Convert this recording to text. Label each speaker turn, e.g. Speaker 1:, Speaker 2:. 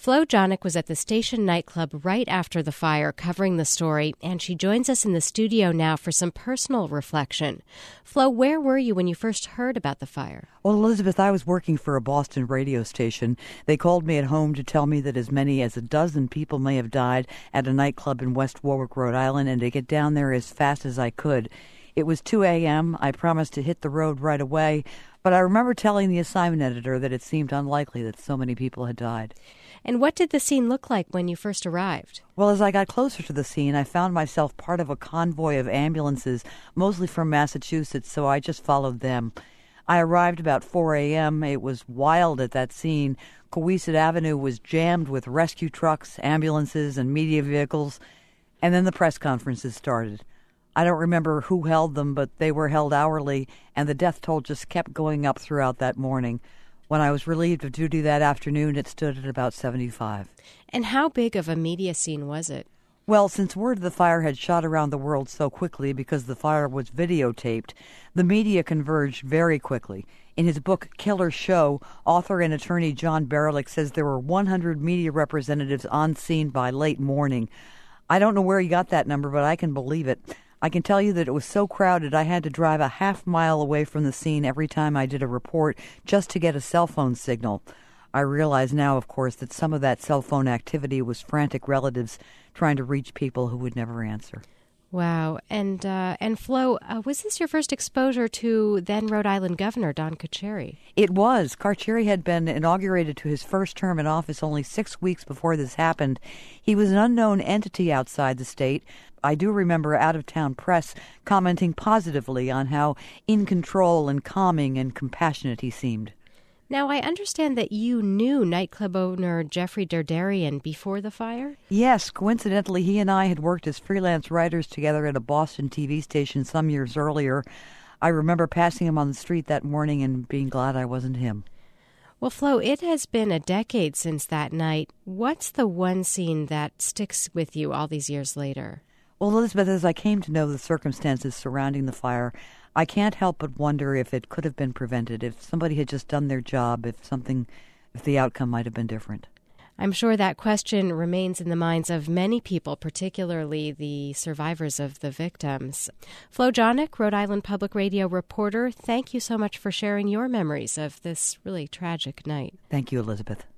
Speaker 1: Flo Jonick was at the station nightclub right after the fire covering the story, and she joins us in the studio now for some personal reflection. Flo, where were you when you first heard about the fire?
Speaker 2: Well, Elizabeth, I was working for a Boston radio station. They called me at home to tell me that as many as a dozen people may have died at a nightclub in West Warwick, Rhode Island, and to get down there as fast as I could. It was 2 a.m. I promised to hit the road right away, but I remember telling the assignment editor that it seemed unlikely that so many people had died.
Speaker 1: And what did the scene look like when you first arrived?
Speaker 2: Well, as I got closer to the scene, I found myself part of a convoy of ambulances, mostly from Massachusetts, so I just followed them. I arrived about 4 a.m. It was wild at that scene. Cohasset Avenue was jammed with rescue trucks, ambulances, and media vehicles. And then the press conferences started. I don't remember who held them, but they were held hourly, and the death toll just kept going up throughout that morning. When I was relieved of duty that afternoon, it stood at about 75.
Speaker 1: And how big of a media scene was it?
Speaker 2: Well, since word of the fire had shot around the world so quickly because the fire was videotaped, the media converged very quickly. In his book, Killer Show, author and attorney John Berlick says there were 100 media representatives on scene by late morning. I don't know where he got that number, but I can believe it. I can tell you that it was so crowded I had to drive a half-mile away from the scene every time I did a report just to get a cell phone signal. I realize now, of course, that some of that cell phone activity was frantic relatives trying to reach people who would never answer.
Speaker 1: Wow. And Flo, was this your first exposure to then Rhode Island Governor Don Carcieri?
Speaker 2: It was. Carcieri had been inaugurated to his first term in office only 6 weeks before this happened. He was an unknown entity outside the state. I do remember out-of-town press commenting positively on how in control and calming and compassionate he seemed.
Speaker 1: Now, I understand that you knew nightclub owner Jeffrey Derderian before the fire?
Speaker 2: Yes, coincidentally, he and I had worked as freelance writers together at a Boston TV station some years earlier. I remember passing him on the street that morning and being glad I wasn't him.
Speaker 1: Well, Flo, it has been a decade since that night. What's the one scene that sticks with you all these years later?
Speaker 2: Well, Elizabeth, as I came to know the circumstances surrounding the fire, I can't help but wonder if it could have been prevented, if somebody had just done their job, if the outcome might have been different.
Speaker 1: I'm sure that question remains in the minds of many people, particularly the survivors of the victims. Flo Jonick, Rhode Island Public Radio reporter, thank you so much for sharing your memories of this really tragic night.
Speaker 2: Thank you, Elizabeth.